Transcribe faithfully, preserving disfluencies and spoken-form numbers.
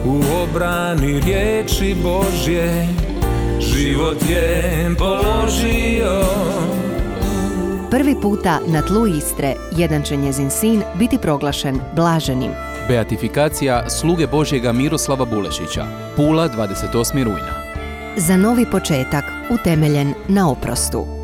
u obrani riječi Božje, život je položio. Prvi puta na tlu Istre jedan će njezin sin biti proglašen blaženim. Beatifikacija sluge Božjega Miroslava Bulešića, Pula, dvadeset osmog rujna. Za novi početak utemeljen na oprostu.